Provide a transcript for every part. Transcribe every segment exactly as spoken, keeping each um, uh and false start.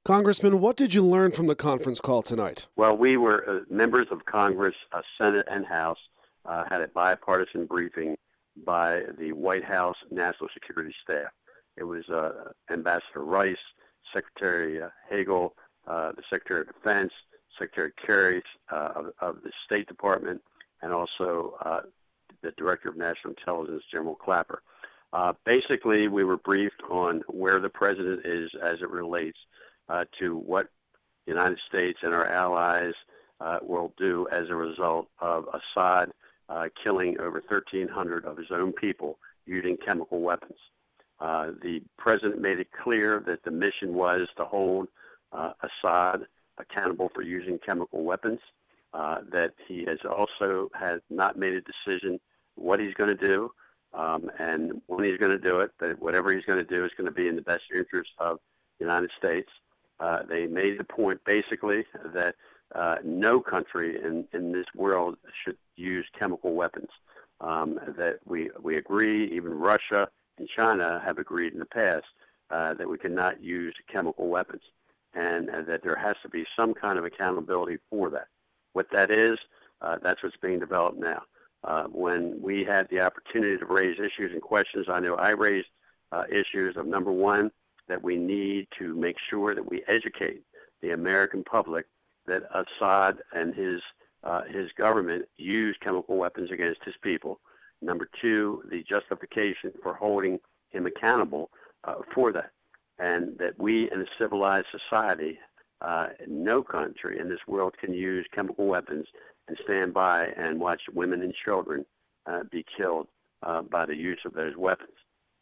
Congressman, what did you learn from the conference call tonight? Well, we were uh, members of Congress, uh, Senate and House, uh, had a bipartisan briefing by the White House National Security Staff. It was uh, Ambassador Rice, Secretary uh, Hagel, uh, the Secretary of Defense, Secretary Kerry uh, of, of the State Department, and also uh, the Director of National Intelligence, General Clapper. Uh, basically, we were briefed on where the president is as it relates uh, to what the United States and our allies uh, will do as a result of Assad uh, killing over thirteen hundred of his own people using chemical weapons. Uh, the president made it clear that the mission was to hold uh, Assad accountable for using chemical weapons, uh, that he has also has not made a decision what he's going to do, um, and when he's going to do it, that whatever he's going to do is going to be in the best interest of the United States. Uh, they made the point basically that uh, no country in, in this world should use chemical weapons, um, that we, we agree, even Russia and China have agreed in the past uh, that we cannot use chemical weapons, and uh, that there has to be some kind of accountability for that. What that is, uh, that's what's being developed now. Uh, when we had the opportunity to raise issues and questions, I know I raised uh, issues of, number one, that we need to make sure that we educate the American public that Assad and his uh, his government use chemical weapons against his people. Number two, the justification for holding him accountable uh, for that, and that we in a civilized society, uh, no country in this world can use chemical weapons and stand by and watch women and children uh, be killed uh, by the use of those weapons.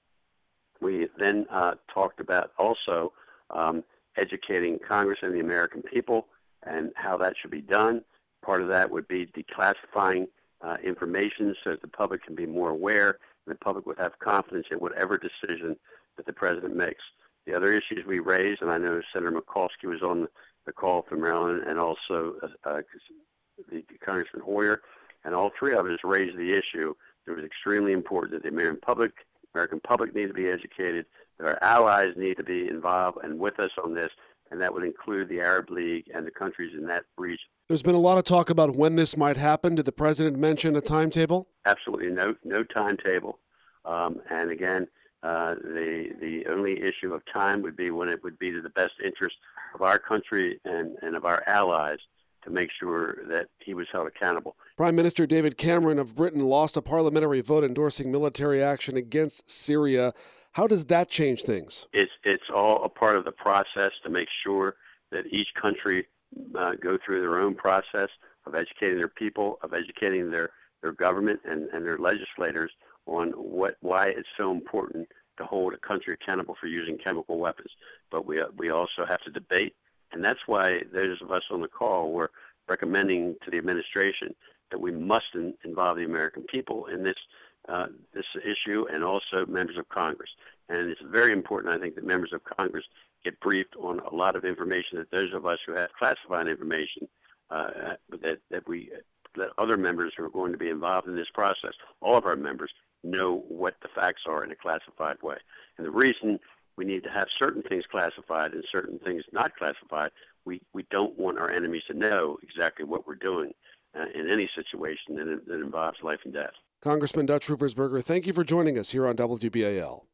We then uh, talked about also um, educating Congress and the American people and how that should be done. Part of that would be declassifying uh, information so that the public can be more aware and the public would have confidence in whatever decision that the president makes. The other issues we raised, and I know Senator Mikulski was on the call from Maryland, and also uh, uh, the Congressman Hoyer, and all three of us raised the issue that it was extremely important that the American public American public need to be educated, that our allies need to be involved and with us on this, and that would include the Arab League and the countries in that region. There's been a lot of talk about when this might happen. Did the president mention a timetable? Absolutely no no timetable. Um, and again, uh, the the only issue of time would be when it would be to the best interest of our country and, and of our allies to make sure that he was held accountable. Prime Minister David Cameron of Britain lost a parliamentary vote endorsing military action against Syria. How does that change things? It's it's all a part of the process to make sure that each country uh, go through their own process of educating their people, of educating their, their government and, and their legislators on what why it's so important to hold a country accountable for using chemical weapons. But we we also have to debate, and that's why those of us on the call were recommending to the administration that we must in, involve the American people in this uh, this issue, and also members of Congress. And it's very important, I think, that members of Congress get briefed on a lot of information that those of us who have classified information, uh, that, that we that other members who are going to be involved in this process, all of our members, know what the facts are in a classified way. And the reason we need to have certain things classified and certain things not classified, we, we don't want our enemies to know exactly what we're doing uh, in any situation that, that involves life and death. Congressman Dutch Ruppersberger, thank you for joining us here on W B A L.